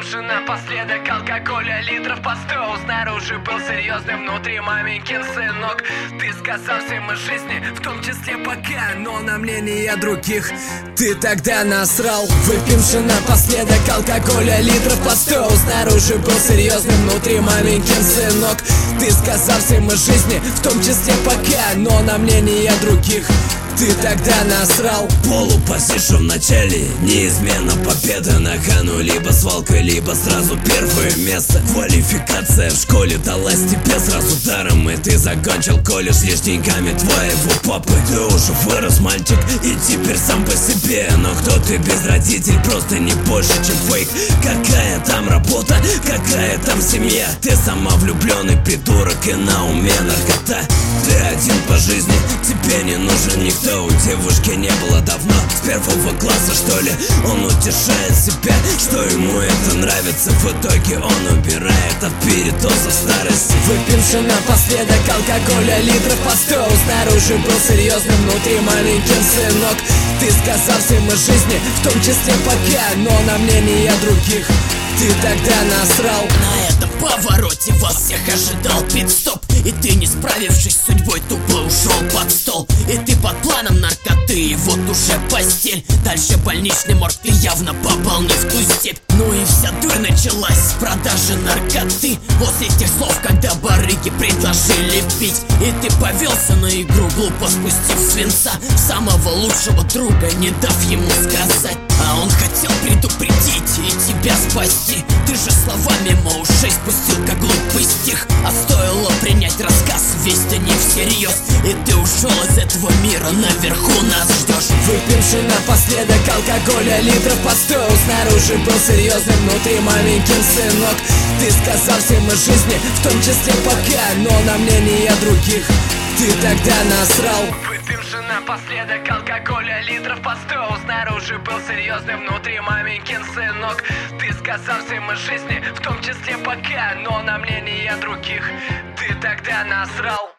же напоследок алкоголя литров по 100. Снаружи был серьезным, внутри маменькин сынок. Ты сказал всем из жизни, в том числе пока, но на мнение других ты тогда насрал. Выпьем же напоследок алкоголя литров по 100. Снаружи был серьезным, внутри маменькин сынок. Ты сказал всем из жизни, в том числе пока, но на мнение других ты тогда насрал. Полупозишу в начале, неизменно победа на кону. Либо свалка, либо сразу первое место. Квалификация в школе далась тебе сразу даром, и ты закончил колледж лишь деньгами твоего папы. Ты уже вырос, мальчик, и теперь сам по себе. Но кто ты без родителей, просто не больше, чем фейк. Какая там работа, какая там семья? Ты сама влюбленный придурок и на уме наркота. Ты один по жизни, тебе не нужен никто. У девушки не было давно, с первого класса что ли. Он утешает себя, что ему это нравится. В итоге он убирает от передоза старости. Выпьем же напоследок алкоголя литров по 100. Снаружи был серьезным, внутри маленьким сынок. Ты сказал всем из жизни, в том числе пока, но на мнение других ты тогда насрал. На этом повороте вас всех ожидал пит-стоп, и ты, не справившись с судьбой, тупо ушел под стол. И ты под планом наркоты, и вот уже постель. Дальше больничный морг, ты явно попал не в ту степь. Ну и вся дурь началась с продажи наркоты. После тех слов, когда барыги предложили пить, и ты повелся на игру, глупо спустив свинца самого лучшего друга, не дав ему сказать. А он хотел предупредить и тебя спасти. Ты же слова мимо ушей спустил, как глупый стих. А стоило принять рассказ, весь-то не всерьез, и ты ушел из этого мира, наверху нас ждешь. Выпьем же напоследок алкоголя литров по 100. Снаружи был серьезным, внутри маленьким сынок. Ты сказал всем из жизни, в том числе пока, но на мнение других ты тогда насрал. Выпьем же напоследок алкоголя литров по 100. Снаружи был серьезным, внутри маменькин сынок. Ты сказал всем из жизни, в том числе пока, но на мнение других ты тогда насрал.